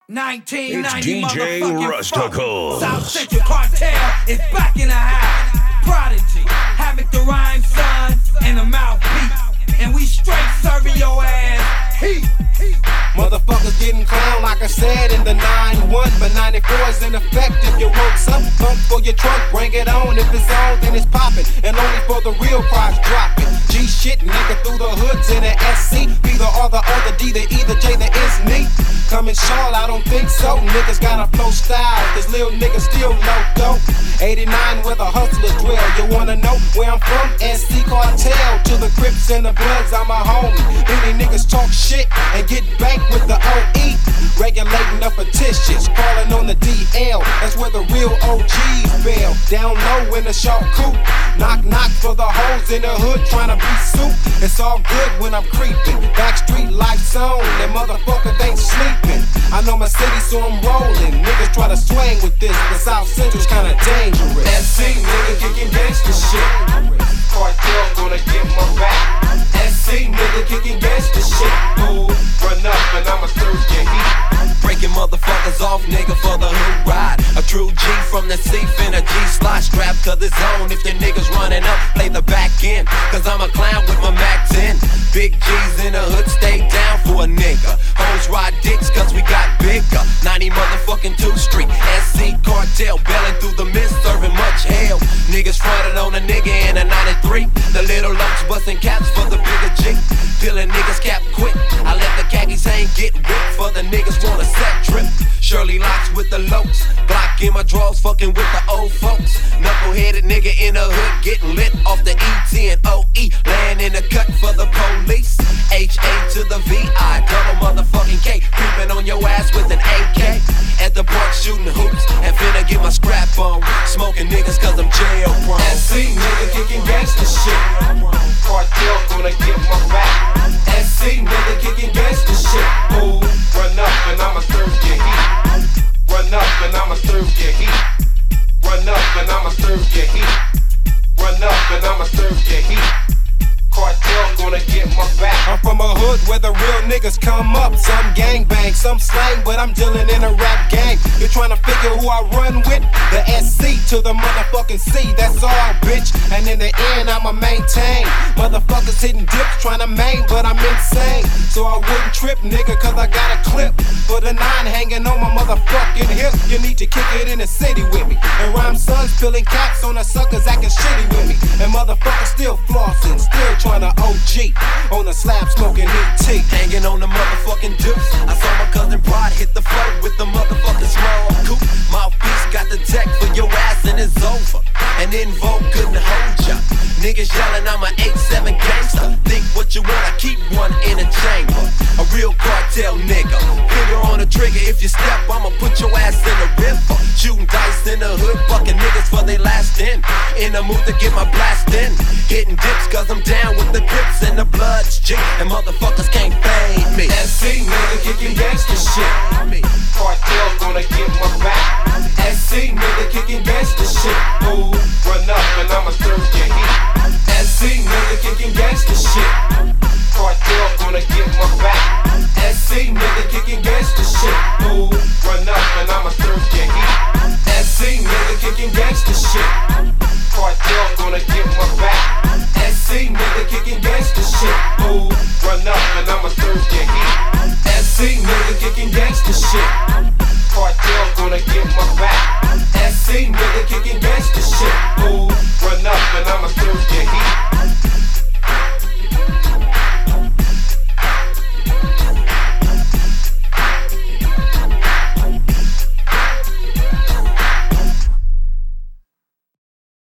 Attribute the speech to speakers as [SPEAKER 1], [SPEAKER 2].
[SPEAKER 1] 1990
[SPEAKER 2] It's DJ Rusticles.
[SPEAKER 1] South Central Cartel is back in the house. Prodigy, Havoc the Rhyme Son, and the Mouthpiece. And we straight serving your ass heat.
[SPEAKER 3] Motherfuckers getting clown like I said in the 9-1, but 94 is in effect if you want some. Pump for your trunk, bring it on. If it's on, then it's poppin', and only for the real prize dropping. G shit, nigga, through the hoods in the SC. Be the R, the O, the D, the E, the J, the is me. Coming Charlotte, I don't think so. Niggas got a flow style, cause little niggas still low dope. 89 where the hustlers dwell. You wanna know where I'm from? SC Cartel. To the Crips and the Bloods, I'm a homie. Many niggas talk shit and get banked with the OE. Regulating the fictitious, calling on the DL. That's where the real OGs bail. Down low in the sharp coupe. Knock knock for the hoes in the hood trying to be soup. It's all good when I'm creeping. Backstreet lights on, and motherfuckers ain't sleeping. I know my city, so I'm rolling. Niggas try to swing with this, but South Central's kinda dangerous.
[SPEAKER 4] SC nigga kicking gangsta shit. Cartel gonna get my back. SC nigga kicking gangsta shit. Ooh, run up and I'ma serve your heat.
[SPEAKER 5] Breaking motherfuckers off, nigga, for the hood ride. A true G from the C, finna G-slide, strapped to the zone. If the niggas running up, play the back end. Cause I'm a clown with my Mac 10. Big G's in the hood, stay down for a nigga. Hoes ride dicks cause we got bigger. 90 motherfucking 2 Street. SC Cartel, bailing through the mist, serving much hell. Niggas fronted on a nigga in a 93. The little lumps busting caps for the bigger G. Peeling niggas cap quick. I let the khakis hang, get whipped for the niggas want a set trip. Shirley Locks with the lokes. Glock in my drawers, fucking with the old folks. Knuckle-headed nigga in the hood, getting lit off the ET and OE. Laying in the cut for the police. HA to the VI, double motherfucking K. Creeping on your ass with an AK. At the park shooting hoops, and finna get my scrap on. Smoking niggas cause I'm jail prone.
[SPEAKER 4] SC nigga kicking gangsta shit. Cartel gonna get my back. SC nigga kicking gangsta shit. Ooh, run up and I'ma serve your heat. Run up and I'ma serve your heat. Run up and I'ma serve your heat. Run up and I'ma serve your heat. Cartel gonna get my back.
[SPEAKER 3] I'm from a hood where the real niggas come up. Some gangbang, some slang, but I'm dealing in a rap gang. You're trying to figure who I run with? The SC to the motherfucking C, that's all, bitch. And in the end, I'ma maintain. Motherfuckers hitting dips, trying to main, but I'm insane. So I wouldn't trip, nigga, cause I got a clip for the 9 hanging on my motherfucking hip. You need to kick it in the city with me. And Rhyme Sons spilling caps on the suckers acting shitty with me. And motherfuckers still flossing, still trying to OG on the slab smoking ET.
[SPEAKER 5] Hanging on the motherfucking deuce. I saw my cousin Prod hit the floor with the motherfucking small coupe. Mouthpiece got the tech for your ass and it's over. And In Vogue couldn't hold ya. Niggas yelling I'm a 8-7 gangster. Think what you want, I keep one in a chamber. A real cartel nigga. Finger on the trigger, if you step, I'ma put your ass in the river. Shooting dice in the hood, bucking niggas for they last in. In the mood to get my blast in. Hitting dips cause I'm down with the Crips and the Bloods, G. And motherfuckers can't fade me.
[SPEAKER 4] SC nigga kicking gangsta shit.